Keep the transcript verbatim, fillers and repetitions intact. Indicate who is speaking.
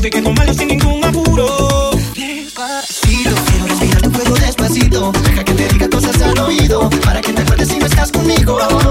Speaker 1: y que tomarlo sin ningún apuro.
Speaker 2: Despacito, quiero respirar tu fuego despacito. Deja que te diga cosas al oído, para que te acuerdes si no estás conmigo.